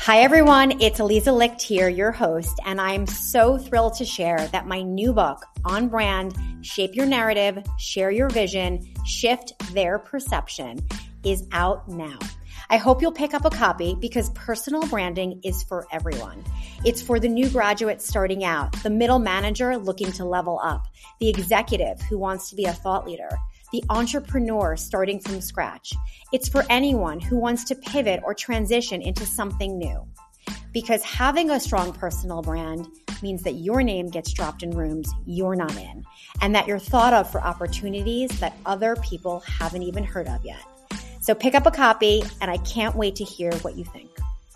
Hi, everyone. It's Aliza Licht here, your host, and I'm so thrilled to share that my new book, On Brand, Shape Your Narrative, Share Your Vision, Shift Their Perception, is out now. I hope you'll pick up a copy because personal branding is for everyone. It's for the new graduate starting out, the middle manager looking to level up, the executive who wants to be a thought leader, the entrepreneur starting from scratch. It's for anyone who wants to pivot or transition into something new. Because having a strong personal brand means that your name gets dropped in rooms you're not in, and that you're thought of for opportunities that other people haven't even heard of yet. So pick up a copy, and I can't wait to hear what you think.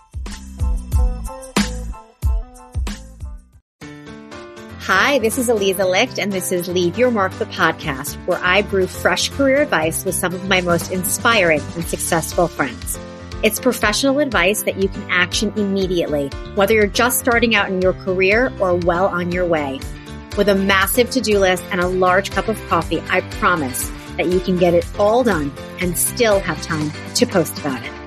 Hi, this is Aliza Licht, and this is Leave Your Mark, the podcast, where I brew fresh career advice with some of my most inspiring and successful friends. It's professional advice that you can action immediately, whether you're just starting out in your career or well on your way. With a massive to-do list and a large cup of coffee, I promise that you can get it all done and still have time to post about it.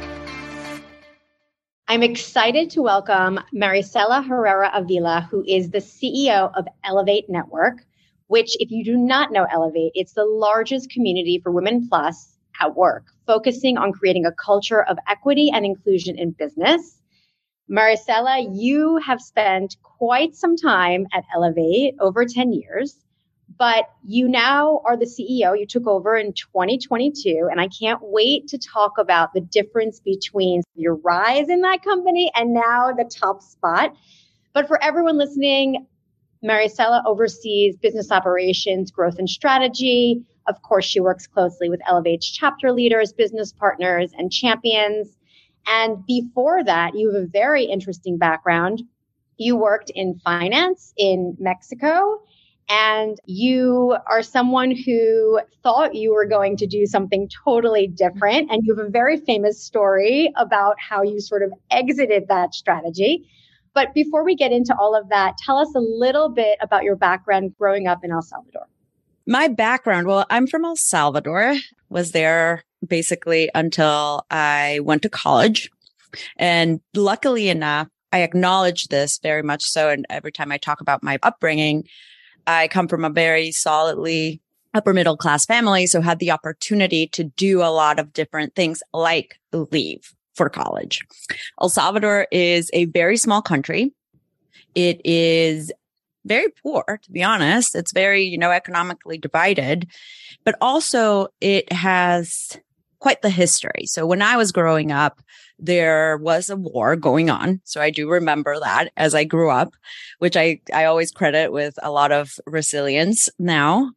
I'm excited to welcome Maricela Herrera Avila, who is the CEO of Elevate Network, which, if you do not know Elevate, it's the largest community for Women Plus at work, focusing on creating a culture of equity and inclusion in business. Maricela, you have spent quite some time at Elevate, over 10 years, but you now are the CEO. You took over in 2022, and I can't wait to talk about the difference between your rise in that company and now the top spot. But for everyone listening, Maricela oversees business operations, growth, and strategy. Of course, she works closely with Elevate's chapter leaders, business partners, and champions. And before that, you have a very interesting background. You worked in finance in Mexico, and you are someone who thought you were going to do something totally different. And you have a very famous story about how you sort of exited that strategy. But before we get into all of that, tell us a little bit about your background growing up in El Salvador. My background, well, I'm from El Salvador, was there basically until I went to college. And luckily enough, I acknowledge this very much so. And every time I talk about my upbringing, I come from a very solidly upper middle class family, so had the opportunity to do a lot of different things like leave for college. El Salvador is a very small country. It is very poor, to be honest. It's very, economically divided, but also it has quite the history. So when I was growing up, there was a war going on. So I do remember that as I grew up, which I always credit with a lot of resilience now.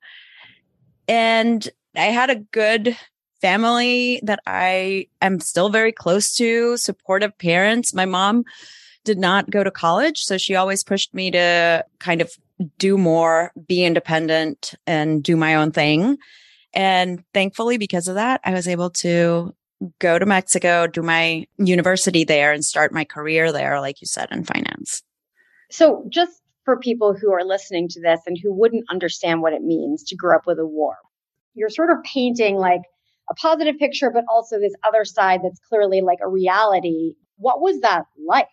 And I had a good family that I am still very close to, supportive parents. My mom did not go to college, so she always pushed me to kind of do more, be independent, and do my own thing. And thankfully, because of that, I was able to go to Mexico, do my university there, and start my career there, like you said, in finance. So just for people who are listening to this and who wouldn't understand what it means to grow up with a war, you're sort of painting like a positive picture, but also this other side that's clearly like a reality. What was that like?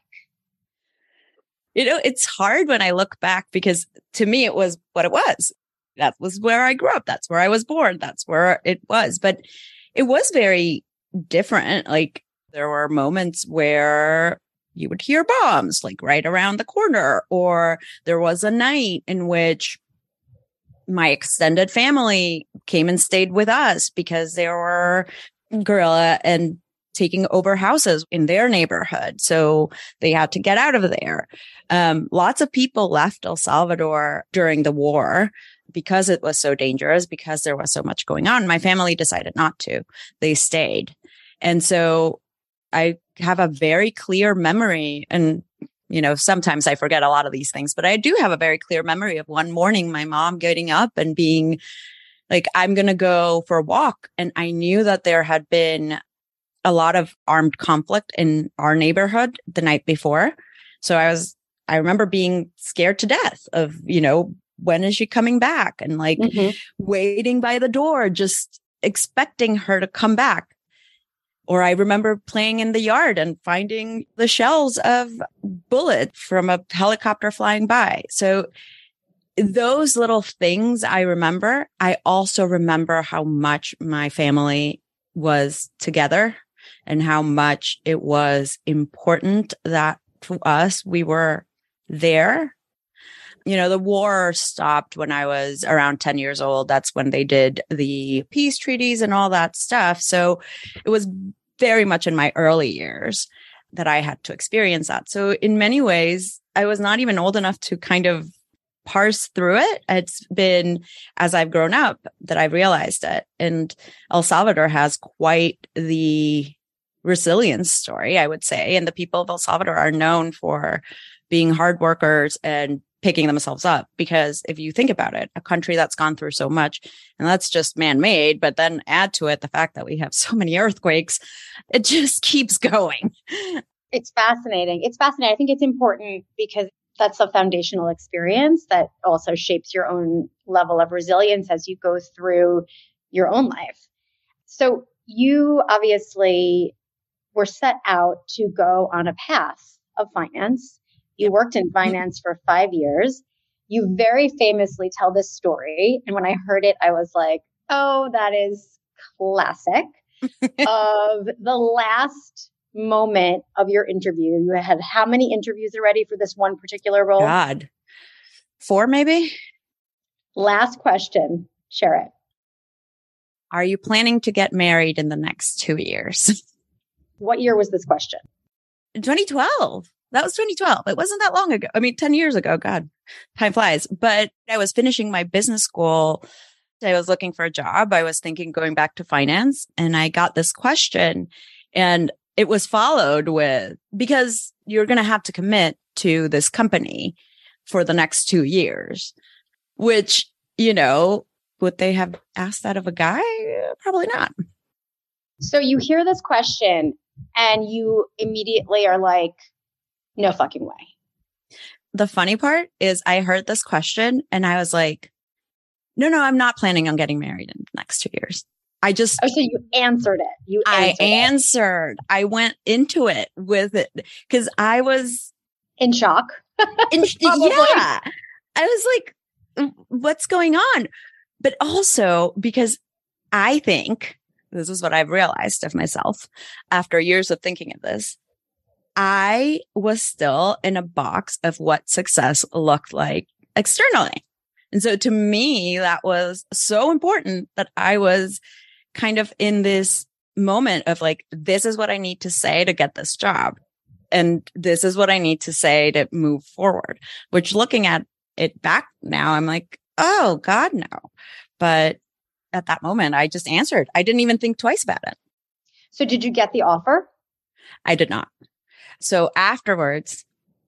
It's hard when I look back because to me, it was what it was. That was where I grew up. That's where I was born. That's where it was. But it was very different. Like there were moments where you would hear bombs like right around the corner, or there was a night in which my extended family came and stayed with us because there were guerrilla and taking over houses in their neighborhood. So they had to get out of there. Lots of people left El Salvador during the war because it was so dangerous, because there was so much going on. My family decided not to. They stayed. And so I have a very clear memory, and sometimes I forget a lot of these things, but I do have a very clear memory of one morning, my mom getting up and being like, I'm going to go for a walk. And I knew that there had been a lot of armed conflict in our neighborhood the night before. So I remember being scared to death of, when is she coming back? And waiting by the door, just expecting her to come back. Or I remember playing in the yard and finding the shells of bullets from a helicopter flying by. So those little things I remember. I also remember how much my family was together and how much it was important that to us, we were there. You know, the war stopped when I was around 10 years old. That's when they did the peace treaties and all that stuff. So it was very much in my early years that I had to experience that. So in many ways, I was not even old enough to kind of parse through it. It's been as I've grown up that I've realized it. And El Salvador has quite the resilience story, I would say. And the people of El Salvador are known for being hard workers and picking themselves up. Because if you think about it, a country that's gone through so much, and that's just man-made, but then add to it the fact that we have so many earthquakes, it just keeps going. It's fascinating. It's fascinating. I think it's important because that's a foundational experience that also shapes your own level of resilience as you go through your own life. So you obviously were set out to go on a path of finance. You worked in finance for 5 years. You very famously tell this story. And when I heard it, I was like, oh, that is classic. Of the last moment of your interview. You had how many interviews already for this one particular role? God, 4 maybe? Last question. Share it. Are you planning to get married in the next 2 years? What year was this question? 2012. That was 2012. It wasn't that long ago. I mean, 10 years ago. God, time flies. But I was finishing my business school. I was looking for a job. I was thinking going back to finance. And I got this question. And it was followed with, because you're going to have to commit to this company for the next 2 years, which, you know, would they have asked that of a guy? Probably not. So you hear this question and you immediately are like, no fucking way. The funny part is I heard this question and I was like, no, I'm not planning on getting married in the next 2 years. Oh, so you answered it. I went into it with it because I was in shock. Yeah. I was like, what's going on? But also because I think this is what I've realized of myself after years of thinking of this. I was still in a box of what success looked like externally. And so to me, that was so important that I was kind of in this moment of like, this is what I need to say to get this job. And this is what I need to say to move forward, which looking at it back now, I'm like, oh God, no. But at that moment, I just answered. I didn't even think twice about it. So did you get the offer? I did not. So afterwards,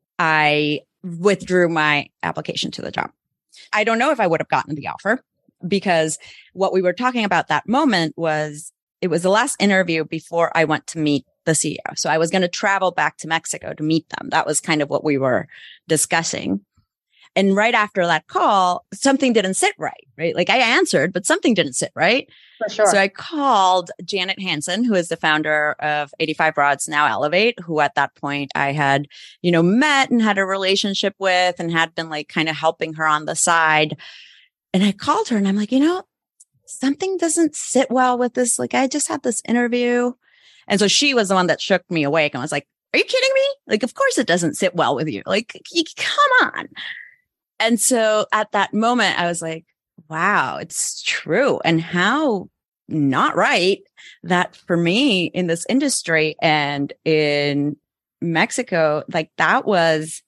I withdrew my application to the job. I don't know if I would have gotten the offer because what we were talking about that moment was it was the last interview before I went to meet the CEO. So I was going to travel back to Mexico to meet them. That was kind of what we were discussing. And right after that call, something didn't sit right? Like I answered, but something didn't sit right. For sure. So I called Janet Hansen, who is the founder of 85 Broads, now Elevate, who at that point I had, met and had a relationship with and had been like kind of helping her on the side. And I called her and I'm like, something doesn't sit well with this. Like I just had this interview. And so she was the one that shook me awake and was like, are you kidding me? Like, of course it doesn't sit well with you. Like, come on. And so at that moment, I was like, wow, it's true. And how not right that for me in this industry and in Mexico, like that was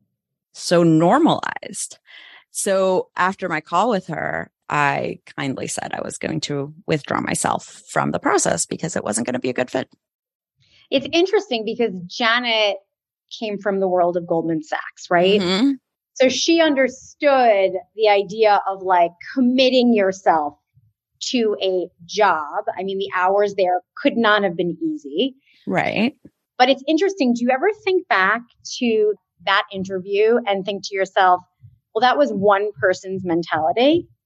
so normalized. So after my call with her, I kindly said I was going to withdraw myself from the process because it wasn't going to be a good fit. It's interesting because Janet came from the world of Goldman Sachs, right? Mm-hmm. So she understood the idea of like committing yourself to a job. I mean, the hours there could not have been easy. Right. But it's interesting. Do you ever think back to that interview and think to yourself, well, that was one person's mentality.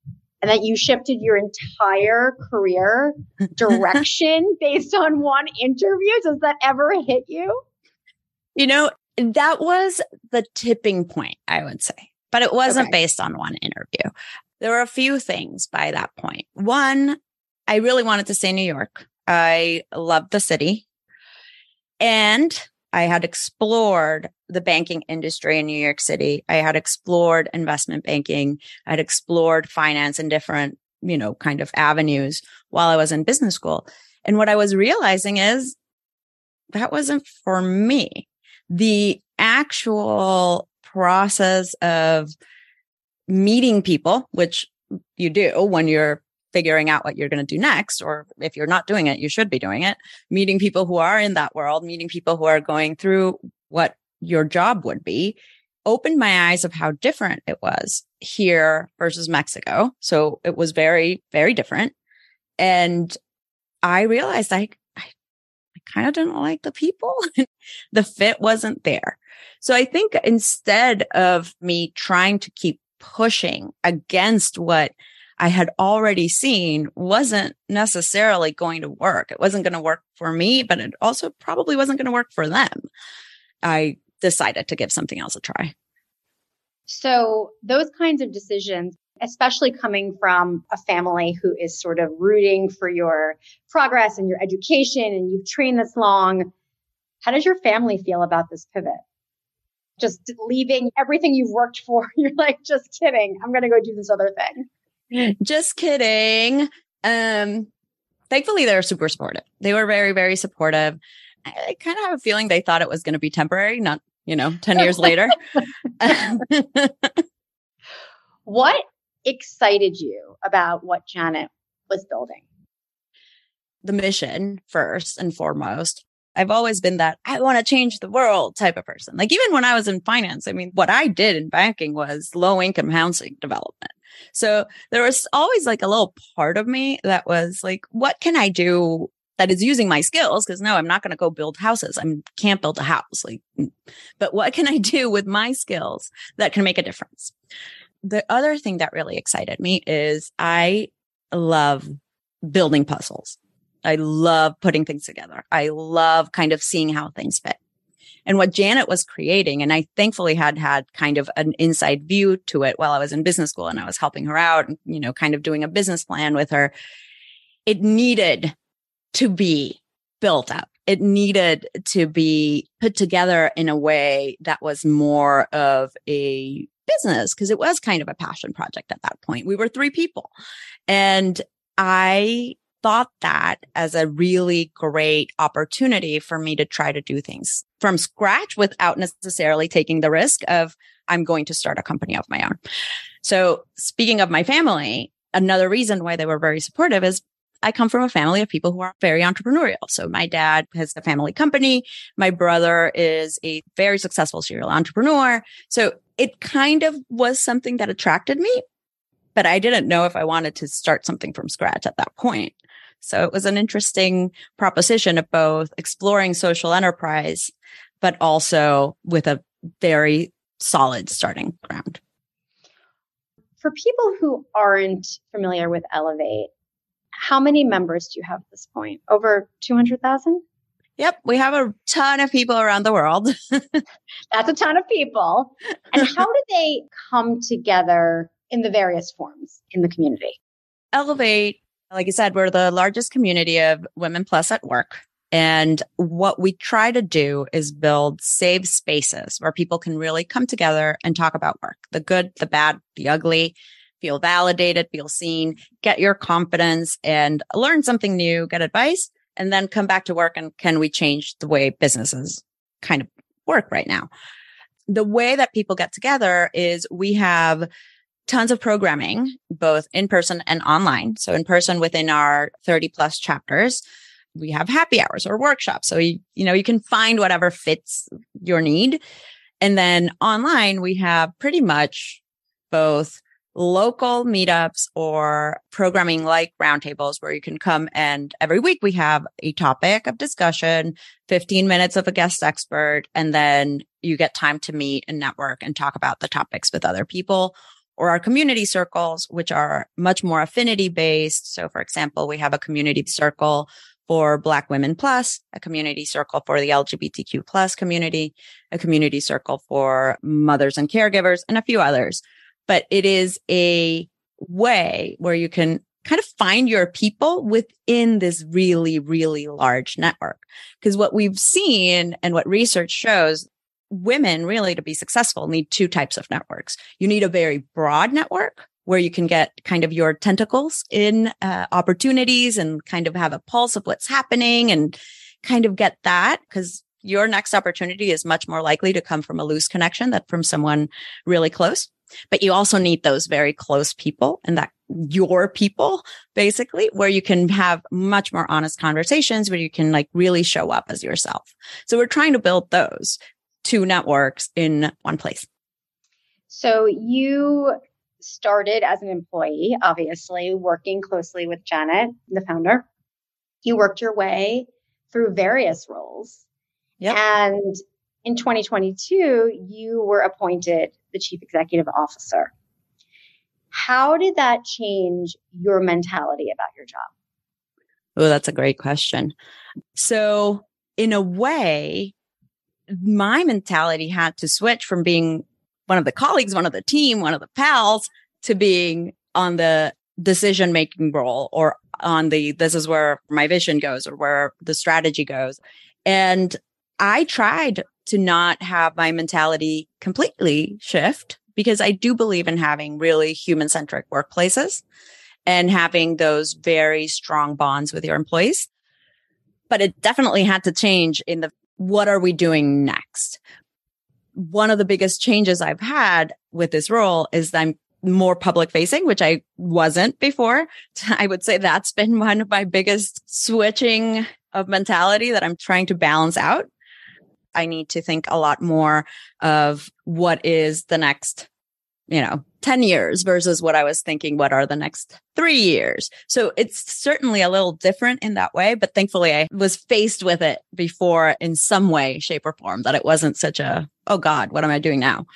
and that you shifted your entire career direction based on one interview? Does that ever hit you? That was the tipping point, I would say, but it wasn't Okay. based on one interview. There were a few things by that point. One, I really wanted to stay in New York. I loved the city, and I had explored the banking industry in New York City. I had explored investment banking. I had explored finance in different, kind of avenues while I was in business school. And what I was realizing is that wasn't for me. The actual process of meeting people, which you do when you're figuring out what you're going to do next, or if you're not doing it, you should be doing it. Meeting people who are in that world, meeting people who are going through what your job would be, opened my eyes of how different it was here versus Mexico. So it was very, very different. And I realized I kind of didn't like the people. The fit wasn't there. So I think instead of me trying to keep pushing against what I had already seen wasn't necessarily going to work. It wasn't going to work for me, but it also probably wasn't going to work for them. I decided to give something else a try. So those kinds of decisions, especially coming from a family who is sort of rooting for your progress and your education, and you've trained this long, how does your family feel about this pivot? Just leaving everything you've worked for. You're like, just kidding. I'm going to go do this other thing. Just kidding. Thankfully, they're super supportive. They were very, very supportive. I kind of have a feeling they thought it was going to be temporary, not, 10 years later. What excited you about what Janet was building? The mission, first and foremost. I've always been that I want to change the world type of person. Like even when I was in finance, what I did in banking was low income housing development. So there was always like a little part of me that was like, what can I do that is using my skills? Because no, I'm not going to go build houses. I can't build a house. But what can I do with my skills that can make a difference? The other thing that really excited me is I love building puzzles. I love putting things together. I love kind of seeing how things fit. And what Janet was creating, and I thankfully had kind of an inside view to it while I was in business school and I was helping her out and, kind of doing a business plan with her. It needed to be built up. It needed to be put together in a way that was more of a business because it was kind of a passion project at that point. We were 3 people. And I thought that as a really great opportunity for me to try to do things from scratch without necessarily taking the risk of I'm going to start a company of my own. So speaking of my family, another reason why they were very supportive is I come from a family of people who are very entrepreneurial. So my dad has a family company. My brother is a very successful serial entrepreneur. So it kind of was something that attracted me, but I didn't know if I wanted to start something from scratch at that point. So it was an interesting proposition of both exploring social enterprise, but also with a very solid starting ground. For people who aren't familiar with Elevate, how many members do you have at this point? Over 200,000? Yep. We have a ton of people around the world. That's a ton of people. And how do they come together in the various forms in the community? Elevate, like I said, we're the largest community of women plus at work. And what we try to do is build safe spaces where people can really come together and talk about work, the good, the bad, the ugly, feel validated, feel seen, get your confidence and learn something new, get advice, and then come back to work. And can we change the way businesses kind of work right now? The way that people get together is we have tons of programming, both in person and online. So in person within our 30 plus chapters, we have happy hours or workshops. So, you can find whatever fits your need. And then online, we have pretty much both local meetups or programming like roundtables where you can come and every week we have a topic of discussion, 15 minutes of a guest expert, and then you get time to meet and network and talk about the topics with other people. or our community circles, which are much more affinity based. So for example, we have a community circle for Black women plus, a community circle for the LGBTQ plus community, a community circle for mothers and caregivers, and a few others. But it is a way where you can kind of find your people within this really, really large network. Because what we've seen and what research shows, women really to be successful need two types of networks. You need a very broad network where you can get kind of your tentacles in opportunities and kind of have a pulse of what's happening and kind of get that, because your next opportunity is much more likely to come from a loose connection than from someone really close. But you also need those very close people and that your people, basically, where you can have much more honest conversations, where you can like really show up as yourself. So we're trying to build those two networks in one place. So you started as an employee, obviously, working closely with Janet, the founder. You worked your way through various roles. Yep. And in 2022, you were appointed the Chief Executive Officer. How did that change your mentality about your job? Oh, that's a great question. So in a way, my mentality had to switch from being one of the colleagues, one of the team, one of the pals, to being on the decision-making role or on this is where my vision goes or where the strategy goes. And I tried to not have my mentality completely shift because I do believe in having really human-centric workplaces and having those very strong bonds with your employees. But it definitely had to change in the what are we doing next? One of the biggest changes I've had with this role is that I'm more public facing, which I wasn't before. I would say that's been one of my biggest switching of mentality that I'm trying to balance out. I need to think a lot more of what is the next, 10 years versus what I was thinking, what are the next 3 years? So it's certainly a little different in that way, but thankfully I was faced with it before in some way, shape or form, that it wasn't such a, oh God, what am I doing now?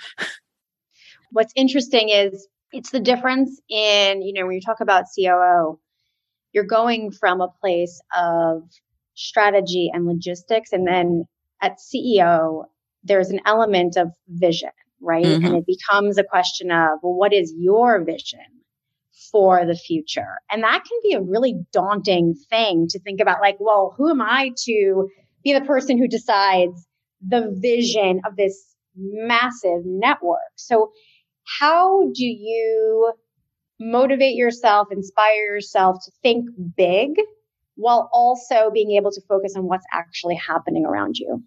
What's interesting is it's the difference in, when you talk about COO, you're going from a place of strategy and logistics. And then at CEO, there's an element of vision, right? Mm-hmm. And it becomes a question of, well, what is your vision for the future? And that can be a really daunting thing to think about, like, well, who am I to be the person who decides the vision of this massive network? So how do you motivate yourself, inspire yourself to think big while also being able to focus on what's actually happening around you?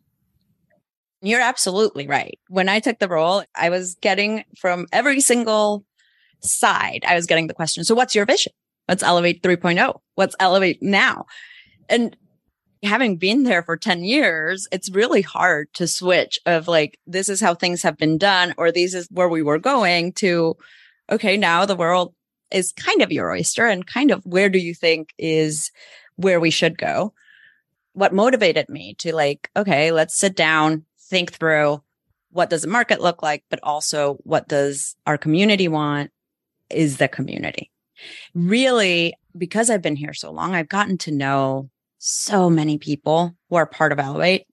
You're absolutely right. When I took the role, I was getting from every single side, I was getting the question, so what's your vision? What's Elevate 3.0? What's Elevate now? And having been there for 10 years, it's really hard to switch of like, this is how things have been done, or this is where we were going to, okay, now the world is kind of your oyster and kind of where do you think is where we should go? What motivated me to like, okay, let's sit down, think through what does the market look like, but also what does our community want is the community. Really, because I've been here so long, I've gotten to know so many people who are part of Elevate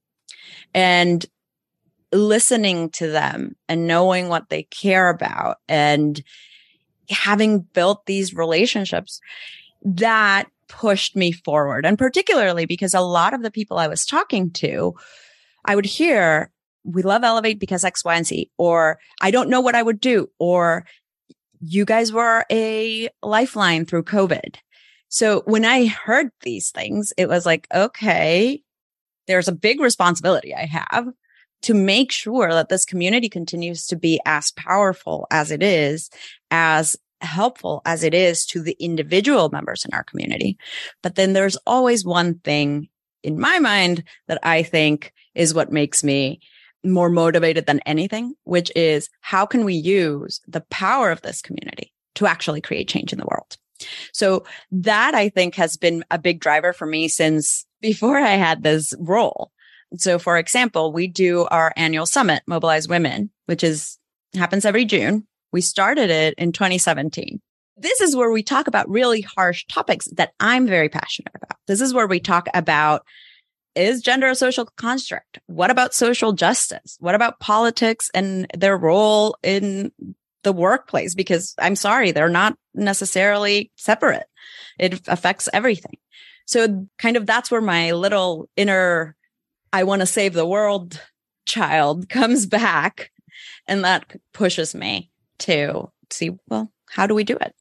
and listening to them and knowing what they care about and having built these relationships that pushed me forward. And particularly because a lot of the people I was talking to, I would hear, we love Elevate because X, Y, and Z, or I don't know what I would do, or you guys were a lifeline through COVID. So when I heard these things, it was like, okay, there's a big responsibility I have to make sure that this community continues to be as powerful as it is, as helpful as it is to the individual members in our community. But then there's always one thing in my mind that I think is what makes me more motivated than anything, which is how can we use the power of this community to actually create change in the world? So that I think has been a big driver for me since before I had this role. So for example, we do our annual summit, Mobilize Women, which happens every June. We started it in 2017. This is where we talk about really harsh topics that I'm very passionate about. This is where we talk about, is gender a social construct? What about social justice? What about politics and their role in the workplace? Because I'm sorry, they're not necessarily separate. It affects everything. So kind of that's where my little inner, I want to save the world child comes back. And that pushes me to see, well, how do we do it?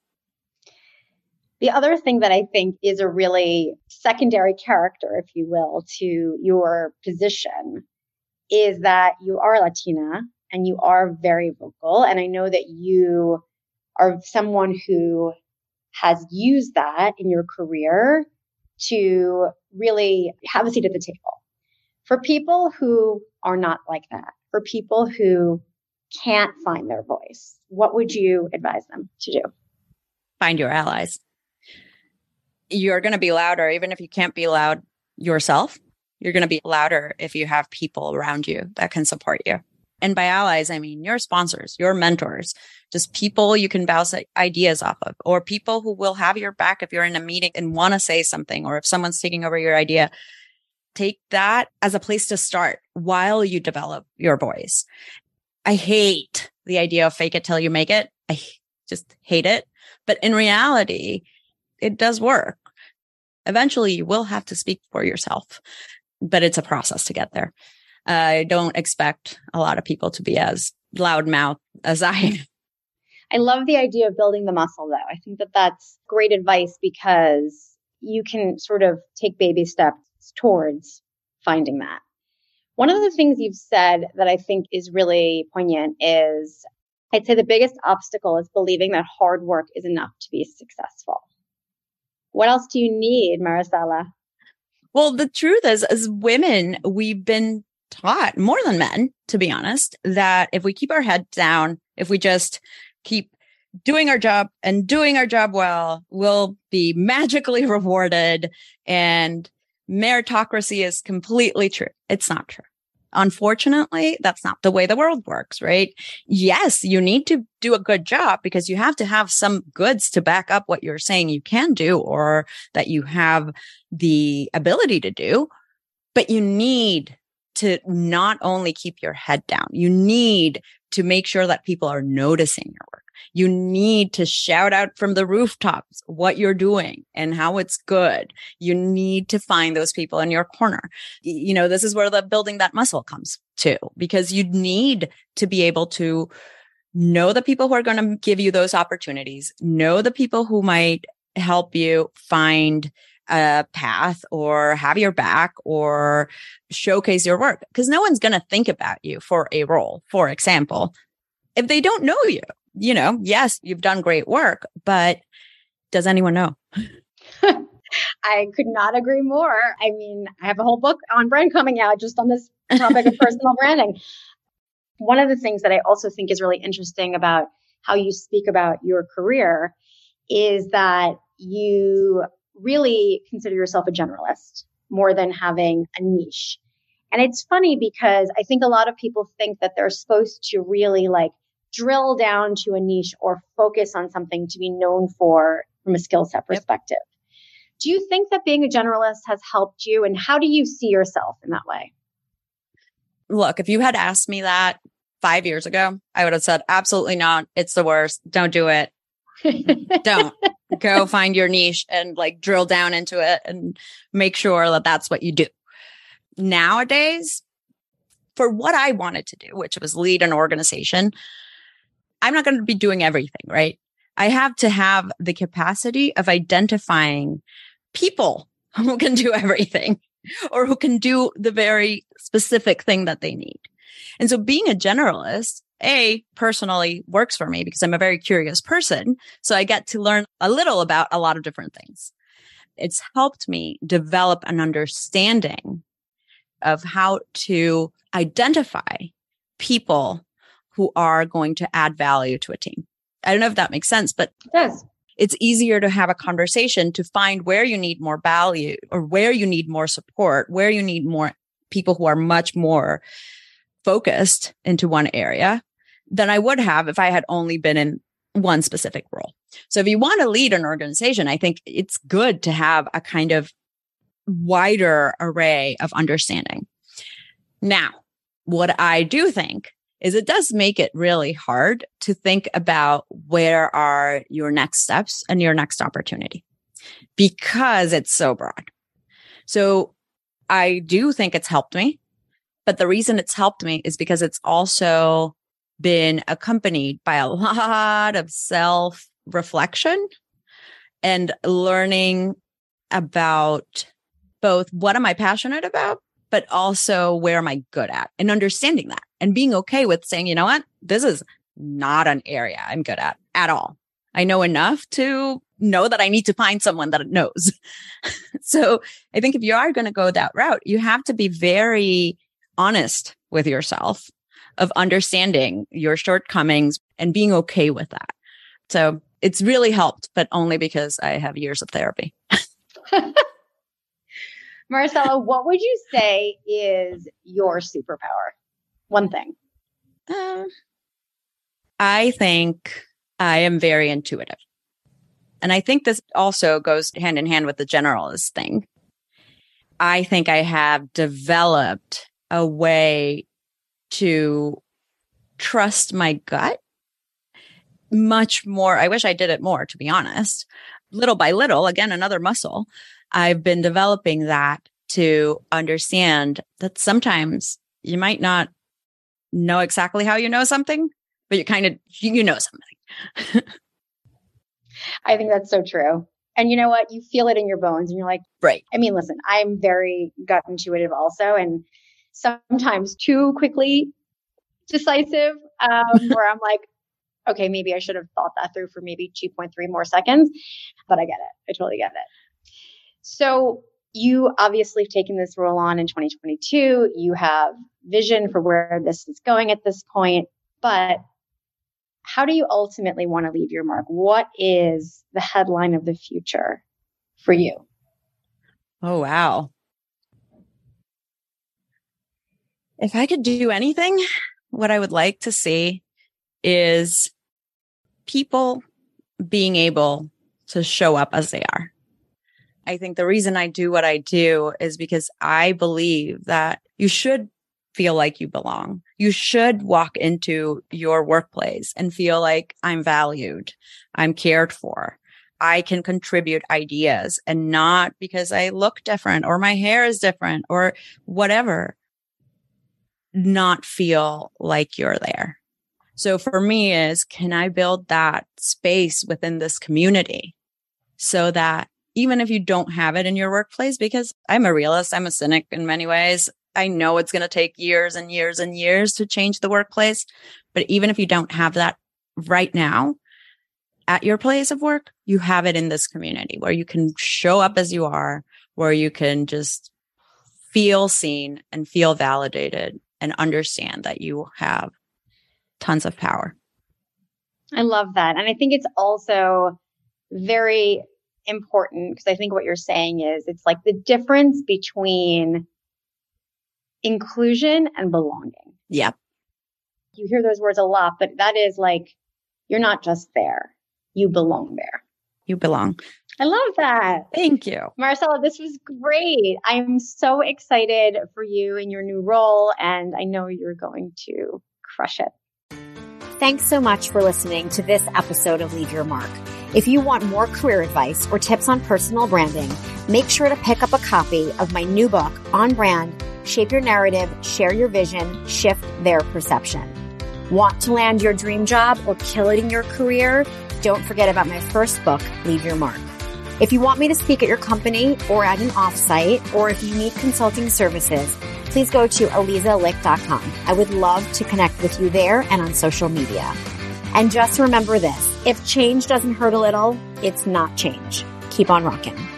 The other thing that I think is a really secondary character, if you will, to your position is that you are Latina and you are very vocal. And I know that you are someone who has used that in your career to really have a seat at the table. For people who are not like that, for people who can't find their voice, what would you advise them to do? Find your allies. You're going to be louder, even if you can't be loud yourself. You're going to be louder if you have people around you that can support you. And by allies, I mean your sponsors, your mentors, just people you can bounce ideas off of, or people who will have your back if you're in a meeting and want to say something, or if someone's taking over your idea. Take that as a place to start while you develop your voice. I hate the idea of fake it till you make it. I just hate it. But in reality, it does work. Eventually, you will have to speak for yourself, but it's a process to get there. I don't expect a lot of people to be as loudmouth as I am. I love the idea of building the muscle, though. I think that that's great advice because you can sort of take baby steps towards finding that. One of the things you've said that I think is really poignant is, I'd say the biggest obstacle is believing that hard work is enough to be successful. What else do you need, Maricela? Well, the truth is, as women, we've been taught more than men, to be honest, that if we keep our head down, if we just keep doing our job and doing our job well, we'll be magically rewarded. And meritocracy is completely true. It's not true. Unfortunately, that's not the way the world works, right? Yes, you need to do a good job because you have to have some goods to back up what you're saying you can do or that you have the ability to do. But you need to not only keep your head down, you need to make sure that people are noticing your work. You need to shout out from the rooftops what you're doing and how it's good. You need to find those people in your corner. You know, this is where the building that muscle comes to, because you need to be able to know the people who are going to give you those opportunities, know the people who might help you find a path or have your back or showcase your work, because no one's going to think about you for a role, for example, if they don't know you. You know, yes, you've done great work, but does anyone know? I could not agree more. I mean, I have a whole book on brand coming out just on this topic of personal branding. One of the things that I also think is really interesting about how you speak about your career is that you really consider yourself a generalist more than having a niche. And it's funny because I think a lot of people think that they're supposed to really drill down to a niche or focus on something to be known for from a skill set perspective. Yep. Do you think that being a generalist has helped you, and how do you see yourself in that way? Look, if you had asked me that 5 years ago, I would have said, absolutely not. It's the worst. Don't do it. Don't go find your niche and drill down into it and make sure that that's what you do. Nowadays, for what I wanted to do, which was lead an organization, I'm not going to be doing everything, right? I have to have the capacity of identifying people who can do everything or who can do the very specific thing that they need. And so being a generalist, personally works for me because I'm a very curious person. So I get to learn a little about a lot of different things. It's helped me develop an understanding of how to identify people who are going to add value to a team. I don't know if that makes sense, but it does. It's easier to have a conversation to find where you need more value or where you need more support, where you need more people who are much more focused into one area than I would have if I had only been in one specific role. So if you want to lead an organization, I think it's good to have a kind of wider array of understanding. Now, what I do think is it does make it really hard to think about where are your next steps and your next opportunity because it's so broad. So I do think it's helped me, but the reason it's helped me is because it's also been accompanied by a lot of self-reflection and learning about both what am I passionate about, but also where am I good at, and understanding that and being okay with saying, you know what, this is not an area I'm good at all. I know enough to know that I need to find someone that knows. So I think if you are going to go that route, you have to be very honest with yourself of understanding your shortcomings and being okay with that. So it's really helped, but only because I have years of therapy. Maricela, what would you say is your superpower? One thing. I think I am very intuitive. And I think this also goes hand in hand with the generalist thing. I think I have developed a way to trust my gut much more. I wish I did it more, to be honest. Little by little, again, another muscle. I've been developing that to understand that sometimes you might not know exactly how you know something, but you know something. I think that's so true. And you know what? You feel it in your bones and you're like, right. I mean, listen, I'm very gut intuitive also. And sometimes too quickly decisive, where I'm like, okay, maybe I should have thought that through for maybe 2.3 more seconds, but I get it. I totally get it. So you obviously have taken this role on in 2022. You have vision for where this is going at this point, but how do you ultimately want to leave your mark? What is the headline of the future for you? Oh, wow. If I could do anything, what I would like to see is people being able to show up as they are. I think the reason I do what I do is because I believe that you should feel like you belong. You should walk into your workplace and feel like I'm valued, I'm cared for, I can contribute ideas, and not because I look different or my hair is different or whatever, not feel like you're there. So for me is, can I build that space within this community so that even if you don't have it in your workplace, because I'm a realist, I'm a cynic in many ways, I know it's going to take years and years and years to change the workplace. But even if you don't have that right now at your place of work, you have it in this community where you can show up as you are, where you can just feel seen and feel validated and understand that you have tons of power. I love that. And I think it's also very important because I think what you're saying is it's like the difference between inclusion and belonging. Yeah. You hear those words a lot, but that is like, you're not just there. You belong there. You belong. I love that. Thank you. Maricela, this was great. I'm so excited for you in your new role, and I know you're going to crush it. Thanks so much for listening to this episode of Leave Your Mark. If you want more career advice or tips on personal branding, make sure to pick up a copy of my new book, On Brand, Shape Your Narrative, Share Your Vision, Shift Their Perception. Want to land your dream job or kill it in your career? Don't forget about my first book, Leave Your Mark. If you want me to speak at your company or at an offsite, or if you need consulting services, please go to alizalick.com. I would love to connect with you there and on social media. And just remember this, if change doesn't hurt a little, it's not change. Keep on rocking.